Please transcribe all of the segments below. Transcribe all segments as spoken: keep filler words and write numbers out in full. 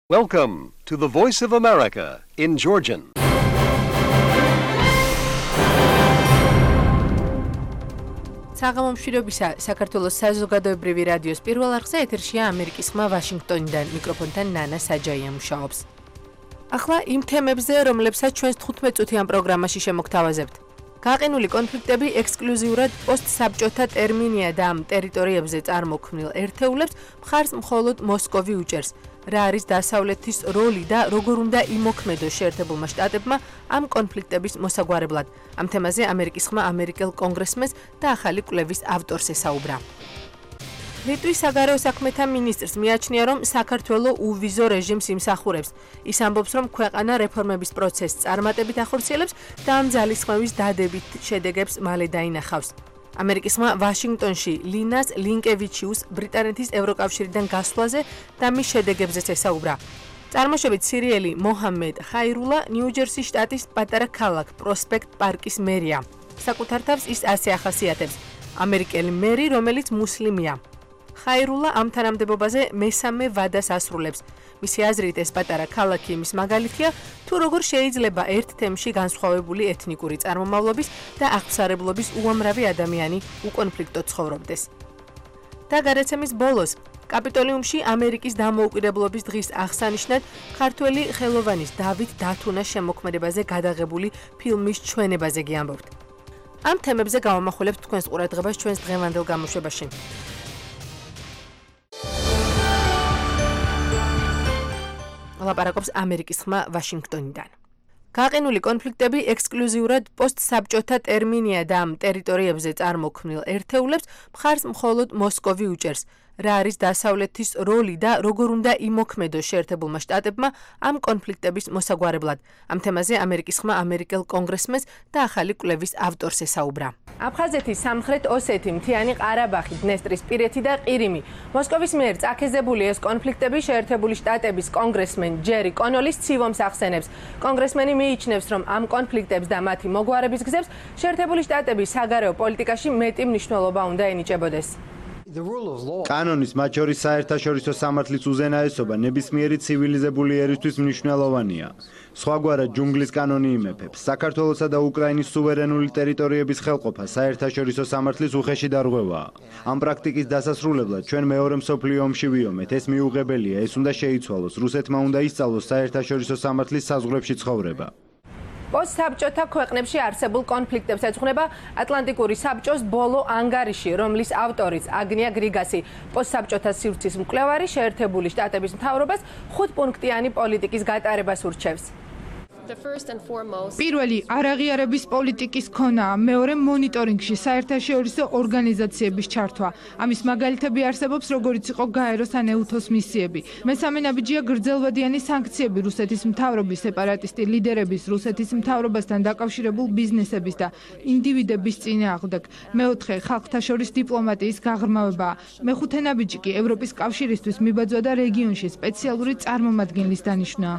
Welcome to the Voice of America in Georgian. საღამომშვიდობისა საქართველოს საზოგადოებრივი რადიოს პირველ არხზე ეთერშია ამერიკის ხმა ვაშინგტონიდან მიკროფონთან ნანა საჯაია მუშაობს. ახლა იმ თემებზე, რომლებსაც ჩვენს თხუთმეტ წუთიან პროგრამაში შემოგთავაზებთ. გაყინული კონფლიქტები ექსკლუზიურად პოსტსაბჭოთა ტერმინია და ამ ტერიტორიებზე წარმოქმნილ ერთეულებს მხარს მხოლოდ მოსკოვი უჭერს. რა არის დასავლეთის როლი და როგორ უნდა იმოქმედოს შეერთებულმა შტატებმა ამ კონფლიქტების მოსაგვარებლად. ამ თემაზე ამერიკის ხმა ამერიკელ კონგრესმენს და ახალი კვლევის ავტორს ესაუბრა. ლიტვის საგარეო საქმეთა მინისტრს მიაჩნია, რომ საქართველო უვიზო რეჟიმს იმსახურებს. ის ამბობს, რომ ქვეყანა რეფორმების პროცესს წარმატებით ახორციელებს და ამ ძალისხმევის დადებით შედეგებს მალე დაინახავს. ამერიკის ხმა ვაშინგტონში ლინას ლინკევიჩიუს ბრიტანეთის ევროკავშირიდან გასვლაზე და მის შედეგებზეც ესაუბრა. წარმოშობით სირიელი მოჰამედ ხაირულა ნიუ-ჯერსის შტატის პატარა ქალაქ პროსპექტ პარკის მერია. საკუთარ თავს ის ასე ახასიათებს: ამერიკელი მერი, რომელიც მუსლიმია. ხაირულა ამ თანამდებობაზე მესამე ვადას ასრულებს. მისი აზრით ეს პატარა ქალაქი იმის მაგალითია, თუ როგორ შეიძლება ერთ თემში განსხვავებული ეთნიკური წარმომავლობის და აღსარებლობის უამრავი ადამიანი უკონფლიქტოდ ცხოვრობდეს. და გადაცემის ბოლოს კაპიტოლიუმში ამერიკის დამოუკიდებლობის დღის აღსანიშნად ქართველი ხელოვანის დავით დათუნას შემოქმედებაზე გადაღებული ფილმის ჩვენებაზე გიამბობთ. ამ თემებზე გავამახვილებთ თქვენს ყურადღებას ჩვენს დღევანდელ გამოშვებაში. ლაპარაკობს ამერიკის ხმა ვაშინგტონიდან. გაყინული კონფლიქტები ექსკლუზიურად პოსტსაბჭოთა ტერმინია და ამ ტერიტორიებზე წარმოქმნილ ერთეულებს მხარს მხოლოდ მოსკოვი უჭერს. რა არის დასავლეთის როლი და როგორ უნდა იმოქმედოს შეერთებულმა შტატებმა ამ კონფლიქტების მოსაგვარებლად. ამ თემაზე ამერიკის ხმა ამერიკელ კონგრესმენს და ახალი კვლევის ავტორს ესაუბრა. აფხაზეთი, სამხრეთ ოსეთი, მთიანი ყარაბაღი, დნესტრისპირეთი და ყირიმი. მოსკოვის მიერ წაქეზებული ეს კონფლიქტები შეერთებული შტატების კონგრესმენ ჯერი კონოლის ცივომს ახსენებს. კონგრესმენი მიიჩნევს, რომ ამ კონფლიქტებს და მათი მოგვარების გზებს შეერთებული შტატების საგარეო პოლიტიკაში მეტი მნიშვნელობა უნდა ენიჭებოდეს. კანონის, მათ შორის საერთაშორისო სამართლის უზენაესობა ნებისმიერი ცივილიზებული ერისთვის მნიშვნელოვანია. სხვაგვარად ჯუნგლის კანონი იმეფებს საქართველოსა და უკრაინის სუვერენული ტერიტორიების ხელყოფა საერთაშორისო სამართლის უხეში დარღვევაა. ამ პრაქტიკის დასასრულებლად ჩვენ მეორე მსოფლიო ომში ვიომეთ. ეს მიუღებელია, ეს უნდა შეიცვალოს. რუსეთმა უნდა ისწავლოს საერთაშორისო სამართლის საზღვრებში ცხოვრება. პოსტსაბჭოთა ქვეყნებში არსებულ კონფლიქტებს ეძღვნება ატლანტიკური საბჭოს ბოლო ანგარიში, რომლის ავტორიც აგნია გრიგასი, პოსტსაბჭოთა სივრცის მკვლევარი, შეერთებული შტატების მთავრობას ხუთპუნქტიანი პოლიტიკის გატარებას ურჩევს. პირველი არაღიარების პოლიტიკის ქონაა, მეორე მონიტორინგში საერთაშორისო ორგანიზაციების ჩართვა. ამის მაგალითები არსებობს, როგორიც იყო გაეროს ან ეუთოს მისიები. მესამე ნაბიჯია გრძელვადიანი სანქციები რუსეთის მთავრობის, სეპარატისტი ლიდერების, რუსეთის მთავრობასთან დაკავშირებულ ბიზნესების და ინდივიდების წინააღმდეგ. მეოთხე ხალხთა შორის დიპლომატიის გაღრმავებაა. მეხუთე ნაბიჯი კი ევროპის კავშირისთვის მიბაძვა და რეგიონში სპეციალური წარმომადგენლის დანიშვნაა.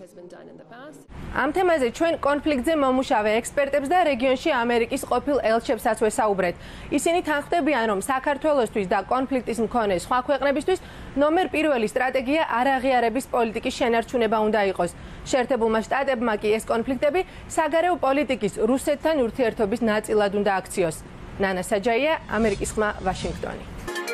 ამ თემაზე ჩვენ კონფლიქტზე მომუშავე ექსპერტებს და რეგიონში ამერიკის ყოფილ ელჩებსაც ვესაუბრეთ. ისინი თანხმდებიან, რომ საქართველოსთვის და კონფლიქტის მქონე სხვა ქვეყნებისთვის ნომერ პირველი სტრატეგია არაღიარების პოლიტიკის შენარჩუნება უნდა იყოს. შეერთებულმა შტატებმა კი ეს კონფლიქტები საგარეო პოლიტიკის რუსეთთან ურთიერთობის ნაწილად უნდა აქციოს. ნანა საჯაია, ამერიკის ხმა ვაშინგტონი.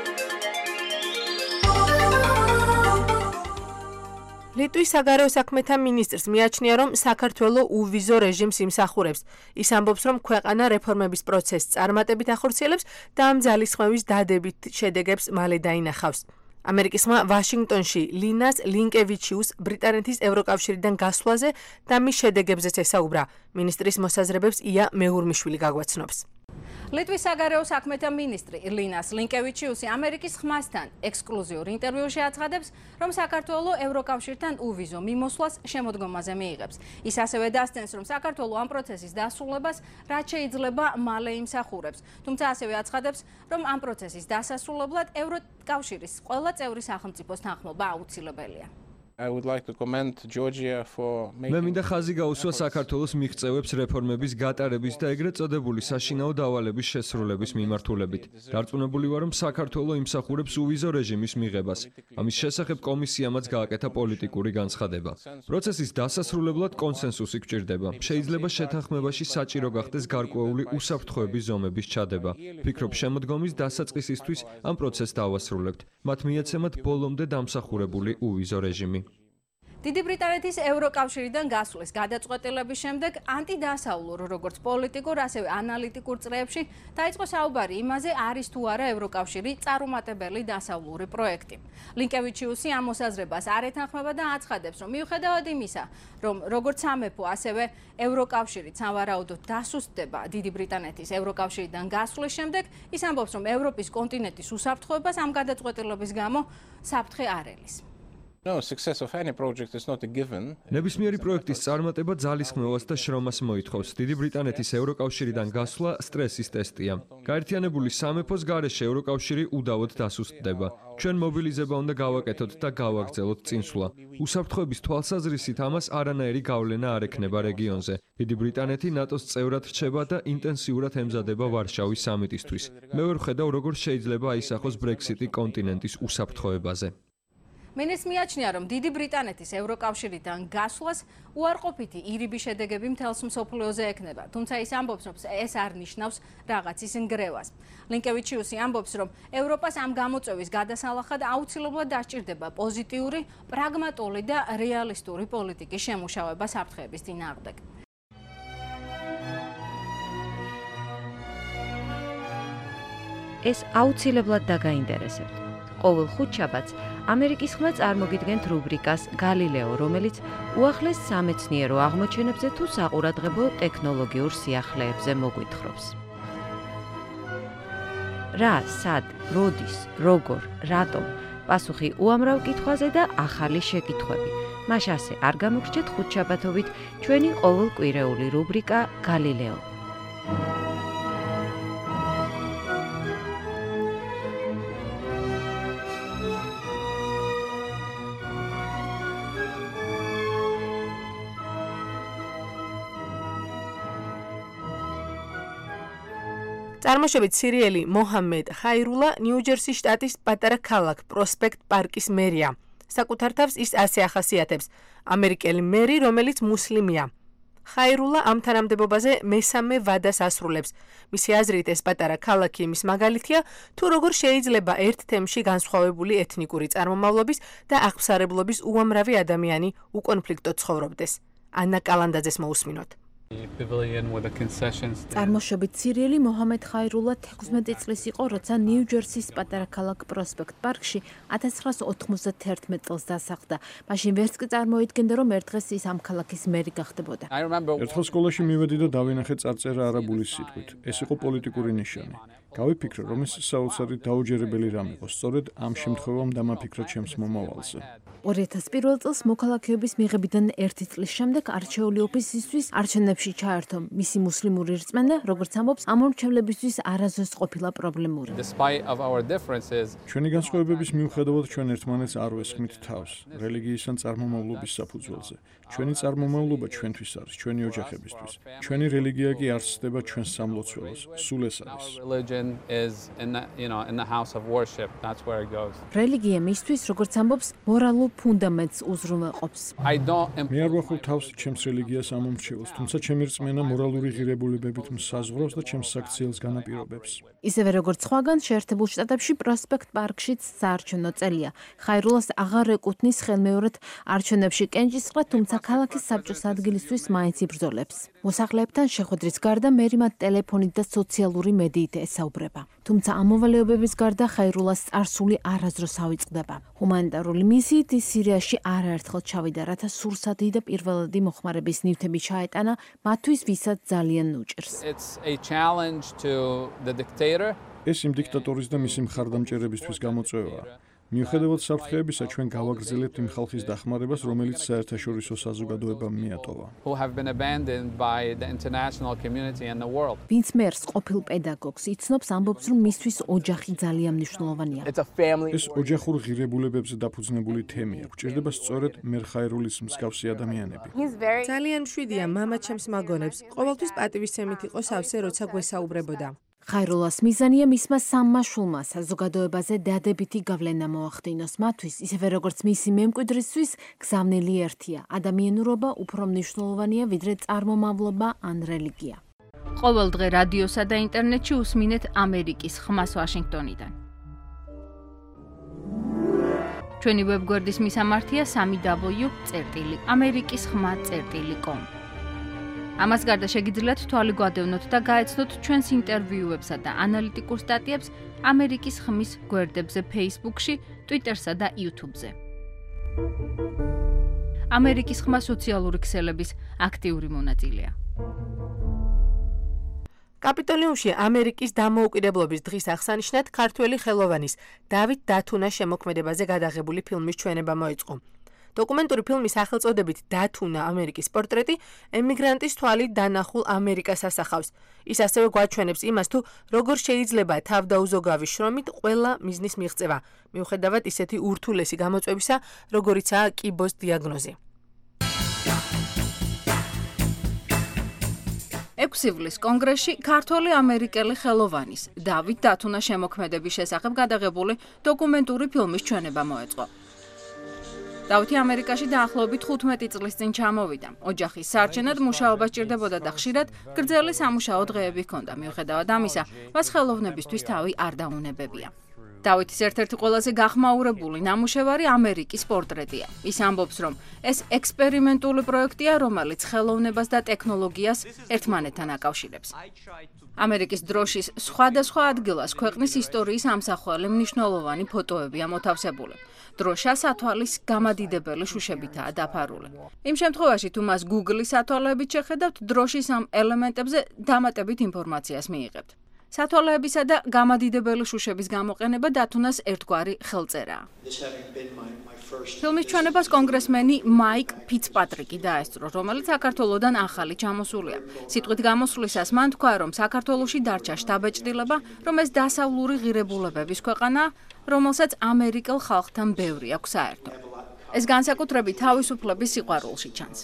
ლიტვის საგარეო საქმეთა მინისტრს მიაჩნია, რომ საქართველო უვიზო რეჟიმს იმსახურებს. ის ამბობს, რომ ქვეყანა რეფორმების პროცესს წარმატებით ახორციელებს და ამ ძალისხმევის დადებით შედეგებს მალე დაინახავს. ამერიკის ხმა ვაშინგტონში ლინას ლინკევიჩიუს ბრიტანეთის ევროკავშირიდან გასვლაზე და მის შედეგებზეც ესაუბრა. მინისტრის მოსაზრებებს ია მეურმიშვილი გაგვაცნობს. ლიტვის საგარეო საქმეთა მინისტრი ლინას ლინკევიჩიუსი ამერიკის ხმასთან ექსკლუზიურ ინტერვიუში აცხადებს, რომ საქართველო ევროკავშირთან უვიზო მიმოსვლას შემოდგომაზე მიიღებს. ის ასევე დასცენს, რომ საქართველო ამ პროცესის დასრულებას რაც შეიძლება მალე იმსახურებს. თუმცა ასევე აცხადებს, რომ ამ პროცესის დასასრულებლად ევროკავშირის ყველა წევრი სახელმწიფოს თანხმობა აუცილებელია. I would like to commend Georgia for making მე მინდა ხაზი გაუსვა საქართველოს მიღწევებს რეფორმების გატარების და ეგრეთ წოდებული საშინაო დავალების შესრულების მიმართულებით. დარწმუნებული ვარ, რომ საქართველო იმსახურებს უვიზო რეჟიმის მიღებას. ამის შესახებ კომისიამაც გააკეთა პოლიტიკური განცხადება. პროცესის დასასრულებლად კონსენსუსი გჭირდება. შეიძლება შეთანხმებაში საჭირო გახდეს გარკვეული უსაფრთხოების ზომების ჩადება. ფიქრობ, შემოდგომის დასაწყისისთვის ამ პროცესს დავასრულებთ. მათ მიეცემათ ბოლომდე დამსახურებული უვიზო რეჟიმი. დიდი ბრიტანეთის ევროკავშირიდან გასვლის გადაწყვეტილების შემდეგ ანტიდასავლურ როგორც პოლიტიკურ, ასევე ანალიტიკურ წრეებში დაიწყო საუბარი იმაზე, არის თუ არა ევროკავშირი წარუმატებელი დასავლური პროექტი. ლინკევიჩიუსი ამ მოსაზრებას არ ეთანხმება და აცხადებს, რომ მიუხედავად იმისა, რომ როგორც სამეფო, ასევე ევროკავშირი სავარაუდოდ დასუსტდება დიდი ბრიტანეთის ევროკავშირიდან გასვლის შემდეგ, ის ამბობს, რომ ევროპის კონტინენტის უსაფრთხოებას ამ გადაწყვეტილების გამო საფრთხე არ ელის. No, success of any project is not a given. ნებისმიერი პროექტის წარმატება ძალისხმევას და შრომას მოითხოვს. დიდი ბრიტანეთის ევროკავშირიდან გასვლა სტრესის ტესტია. გაერთიანებული სამეფოს გარეშე ევროკავშირი უდავოდ დასუსტდება. ჩვენ მობილიზება უნდა გავაკეთოთ და გავაგრძელოთ წინსვლა. უსაფრთხოების თვალსაზრისით ამას არანაირი გავლენა არ ექნება რეგიონზე. დიდი ბრიტანეთი ნატოს წევრად რჩება და ინტენსიურად ემზადება ვარშავის სამიტისთვის. მე ვერ ვხედავ, როგორ შეიძლება აისახოს ბრექსიტი კონტინენტის უსაფრთხოებაზე. მინისტრს მიაჩნია, რომ დიდი ბრიტანეთის ევროკავშირიდან გასვლას უარყოფითი ირიბი შედეგები მთელს მსოფლიოზე ექნება, თუმცა ის ამბობს, რომ ეს არ ნიშნავს რაღაცის ნგრევას. ლინკევიჩიუსი ამბობს, რომ ევროპას ამ გამოწვევის გადასალახად აუცილებლად დასჭირდება პოზიტიური, პრაგმატული და რეალისტური პოლიტიკის შემუშავება საფრთხეების წინააღმდეგ. ეს აუცილებლად დაგაინტერესებთ. ყოველ ხუთშაბათს ამერიკის ხმა წარმოგიდგენთ რუბრიკას გალილეო, რომელიც უახლეს სამეცნიერო აღმოჩენებზე თუ საყურადღებო ტექნოლოგიურ სიახლეებზე მოგვითხრობს. რა, სად, როდის, როგორ, რატომ? პასუხი უამრავ კითხვაზე და ახალი შეკითხვები. მას ასე არ გამოგრჩეთ ხუთშაბათობით ჩვენი ყოველკვირეული რუბრიკა გალილეო. წარმოშობით სირიელი მოჰამედ ხაირულა ნიუ-ჯერსის შტატის პატარა ქალაქ პროსპექტ პარკის მერია. საკუთარ თავს ის ასე ახასიათებს: ამერიკელი მერი, რომელიც მუსლიმია. ხაირულა ამ თანამდებობაზე მესამე ვადას ასრულებს. მისი აზრით, ეს პატარა ქალაქი იმის მაგალითია, თუ როგორ შეიძლება ერთ თემში განსხვავებული ეთნიკური წარმომავლობის და აღფსარებლობის უამრავი ადამიანი უკონფლიქტოდ ცხოვრობდეს. ანა კალანდაძეს მოусმინოთ. წარმოშობით სირიელი მოჰამედ ხაირულა თექვსმეტი წლის იყო, როცა ნიუ-ჯერსის პატარა ქალაქ პროსპექტ პარკში ათას ცხრაასი ოთხმოცდათერთმეტ წელს დასახლდა. მაშინ ვერც კი წარმოიდგენდა, რომ ერთ დღეს ის ამ ქალაქის მერი გახდებოდა. ერთხელ სკოლაში მივედი და დავინახე წარწერა არაბული სიტყვით. ეს იყო პოლიტიკური ნიშანი. გავიფიქრე, რომ ეს საოცარი დაუჯერებელი რამ იყო. სწორედ ამ შემთხვევამ დამაფიქრა ჩემს მომავალზე. ორი ათას პირველ წელს მოქალაქეობის მიღებიდან ერთი წლის შემდეგ არჩეული ოფისისთვის არჩევნებში ჩაერთო. მისი მუსლიმური რწმენა, როგორც ამბობს, ამორჩევლებისთვის არასდროს ყოფილა პრობლემური. ჩვენი განსხვავებების მიუხედავად ჩვენ ერთმანეთს არ ვესხმით თავს, რელიგიის ან წარმომავლობის საფუძველზე. ჩვენი წარმომავლობა ჩვენთვის არის, ჩვენი ოჯახებისთვის. ჩვენი რელიგია კი არ ცდება ჩვენს სამლოცველოს, სულ ეს არის. რელიგია მისთვის, როგორც ამბობს, მორალურ ფუნდამენტს უზრუნველყოფს. მე არ ვახურ თავს ჩემს რელიგიას ამომრჩეველს, თუმცა ჩემი რწმენა მორალური ღირებულებებით მსაზღვრავს და ჩემს საქციელს განაპირობებს. ისევე როგორც სხვაგან, შეერთებულ შტატებში პროსპექტ პარკშიც საარჩევნო წელია. ხაირულას აღარ ეკუთვნის ხელმეორედ არჩევნებში კენჭისყრა, თუმცა ქალაქის საბჭოს ადგილისთვის მაინც იბრძოლებს. მოსახლეებთან შეხვედრის გარდა მერი მათ ტელეფონით და სოციალური მედიით ესაუბრება. თუმცა ამ მოვალეობების გარდა ხაირულას წარსული არასდროს ავიწყდება. ჰუმანიტარული მისიით ის სირიაში არაერთხელ ჩავიდა, რათა სურსათი და პირველადი მოხმარების ნივთები ჩაეტანა მათთვის, ვისაც ძალიან უჭირს. ეს იმ დიქტატორის და მისი მხარდამჭერებისთვის გამოწვევაა. მიუხედავად საფრთხეებისა, ჩვენ გავაგრძელებთ იმ ხალხის დახმარებას, რომელიც საერთაშორისო საზოგადოებამ მიატოვა. ვინც მერს ყოფილ პედაგოგს იცნობს, ამბობს, რომ მისთვის ოჯახი ძალიან მნიშვნელოვანია. ეს ოჯახურ ღირებულებებზე დაფუძნებული თემია. გვჭირდება სწორედ მერხაერულის მსგავსი ადამიანები. ძალიან მშვიდია მამა ჩემს მაგონებს. ყოველთვის პატივისცემით იყო სავსე, როცა გვესაუბრებოდა. ხაირულას მიზანია მისმა სამმა შულმა საზოგადოებაზე დადებითი გავლენა მოახდინოს. მათთვის, ისევე როგორც მისი მემკვიდრისთვის, გზავნილი ერთია. ადამიანურობა უფრო მნიშვნელოვანია, ვიდრე წარმომავლობა ან რელიგია. ყოველ დღე რადიოსა და ინტერნეტში უსმინეთ ამერიკის ხმას ვაშინგტონიდან. ჩვენი ვებგვერდის მისამართია სამი დაბლიუ წერტილი ამერიკის ხმა წერტილი კომ. ამას გარდა შეგიძლიათ თვალი გვადევნოთ და გაეცნოთ ჩვენს ინტერვიუებსა და ანალიტიკურ სტატიებს ამერიკის ხმის გვერდებზე Facebook-ში, Twitter-სა და YouTube-ზე. ამერიკის ხმა სოციალური ქსელების აქტიური მონაწილეა. კაპიტოლიუმში ამერიკის დამოუკიდებლობის დღის აღსანიშნად ქართველი ხელოვანის დავით დათუნას შემოქმედებაზე გადაღებული ფილმის ჩვენება მოეწყო. დოკუმენტური ფილმის სახელწოდებით დათუნა ამერიკის პორტრეტი ემიგრანტის თვალით დანახულ ამერიკას ასახავს. ის ასევე გვაჩვენებს იმას, თუ როგორ შეიძლება თავდაუზოგავი შრომით ყველა მიზნის მიღწევა, მიუხედავად ისეთი ურთულესი გამოწვევისა, როგორიცაა კიბოს დიაგნოზი. ექვსი ივლის კონგრესში ქართველი ამერიკელი ხელოვანის დავით დათუნას შემოქმედების შესახებ გადაღებული დოკუმენტური ფილმის ჩვენება მოეწყო. დავითი ამერიკაში დაახლოებით თხუთმეტი წლის წინ ჩამოვიდა. ოჯახის სარჩენად მუშაობა სჭირდებოდა და ხშირად გრძელი სამუშაო დღეები ჰქონდა. მიუხედავად ამისა, მას ხელოვნებისთვის თავი არ დაუნებებია. დავითის ერთ-ერთი ყველაზე გახმაურებული ნამუშევარი ამერიკის პორტრეტია. ის ამბობს, რომ ეს ექსპერიმენტული პროექტია, რომელიც ხელოვნებას და ტექნოლოგიას ერთმანეთთან აკავშირებს. ამერიკის დროშის სხვადასხვა ადგილას ქვეყნის ისტორიის ამსახველი მნიშვნელოვანი ფოტოებია მოთავსებული. დროშა სათვალის გამადიდებელი შუშებითაა დაფარული. იმ შემთხვევაში, თუ მას Google-ის სათვალეებით შეხედავთ, დროშის ამ ელემენტებზე დამატებით ინფორმაციას მიიღებთ. სათვალეებისა და გამადიდებელი შუშების გამოყენება დათუნას ერთგვარი ხელწერაა. ფილმის ჩვენებას კონგრესმენი მაიკ ფიცპატრიკი დაესწრო, რომელიც საქართველოდან ახალი ჩამოსულია. სიტყვით გამოსვლისას მან თქვა, რომ საქართველოში დარჩა შტაბ-ეჭდილება, რომ ეს დასავლური ღირებულებების ქვეყანაა, რომელსაც ამერიკელ ხალხთან ბევრი აქვს საერთო. ეს განსაკუთრებით თავისუფლების სიყვარულში ჩანს.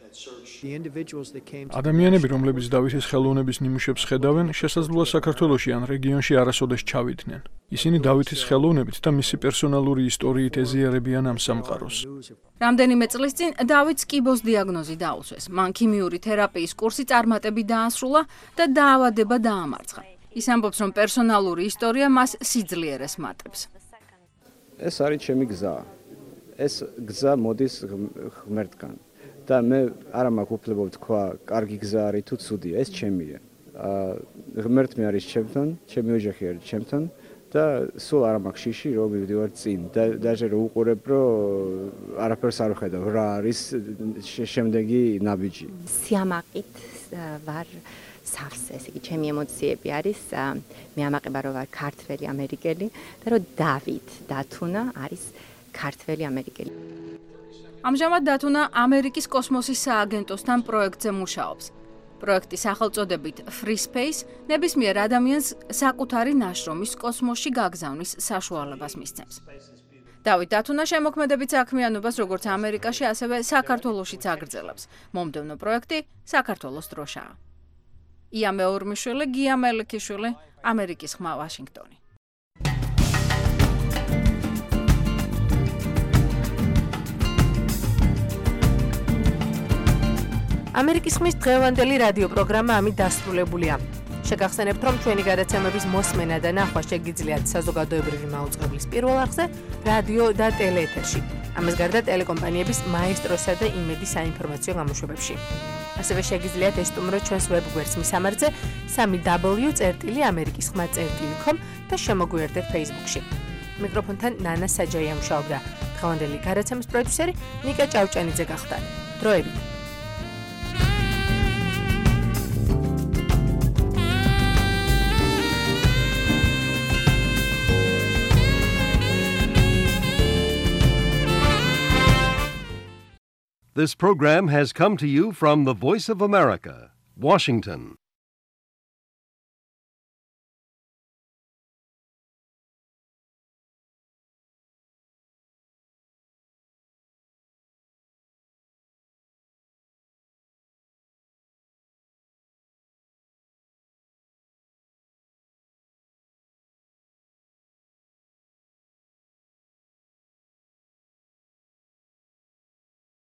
ადამიანები, რომლებიც დავითის ხელოვნების ნიმუშებს ხედავენ, შესაძლოა საქართველოში ან რეგიონში არასოდეს ჩავიდნენ. ისინი დავითის ხელოვნებით და მისი პერსონალური ისტორიით ეზიარებიან ამ სამყაროს. რამდენიმე წლის წინ დავითს კიბოს დიაგნოზი დაუსვეს. მან ქიმიური თერაპიის კურსი წარმატებით დაასრულა და დაავადება დაამარცხა. ის ამბობს, რომ პერსონალური ისტორია მას სიძლიერეს მატებს. ეს არის ჩემი გზა. ეს გზა მოდის ღმერთგან. და მე არა მაქვს უფლება ვთქვა, კარგი გზა არის თუ ცუდია, ეს ჩემია. ღმერთი არის ჩემთან, ჩემი ოჯახი არის ჩემთან და სულ არ მაქვს შიში, რომ მივდივარ წინ და დაჟე რომ უყურებ, რომ არაფერს არ ვხედავ, რა არის შემდეგი ნაბიჯი. სიამაყით ვარ სავსე, ესე იგი ჩემი ემოციები არის, მე ამაყება რომ ვარ ქართველი ამერიკელი და რომ დავით დათუნა არის ქართველი ამერიკელი. ამჟამად დათუნა ამერიკის კოსმოსის სააგენტოსთან პროექტზე მუშაობს. პროექტის სახელწოდებით Free Space ნებისმიერ ადამიანს საკუთარი ნაშრომის კოსმოსში გაგზავნის საშუალებას მისცემს. დავით დათუნა შემოქმედებით საქმიანობას როგორც ამერიკაში, ასევე საქართველოშიც აგრძელებს. მომდევნო პროექტი საქართველოს დროშაა. ია მეორმიშვილი, გია მელიქიშვილი, ამერიკის ხმა ვაშინგტონი. ამერიკის ხმის დღევანდელი რადიო პროგრამა ამით დასრულებულია. შეგახსენებთ, რომ ჩვენი გადაცემების მოსმენა და ნახვა შეგიძლიათ საზოგადოებრივი მაუწყებლის პირველ არხზე, რადიო და ტელეეთერში. ამას გარდა ტელეკომპანიების მაესტროსა და იმედის საინფორმაციო გამოშვებებში. ასევე შეგიძლიათ ესტუმროთ ჩვენს ვებგვერდს მისამართზე სამი დაბლიუ წერტილი ამერიკის ხმა წერტილი კომ და შემოგვიერთდეთ Facebook-ში. მიკროფონთან ნანა საჯაია მუშაობდა. დღევანდელი გადაცემის პროდიუსერი ნიკა ჭავჭანიძე გახდა. დროებით. This program has come to you from the Voice of America, Washington.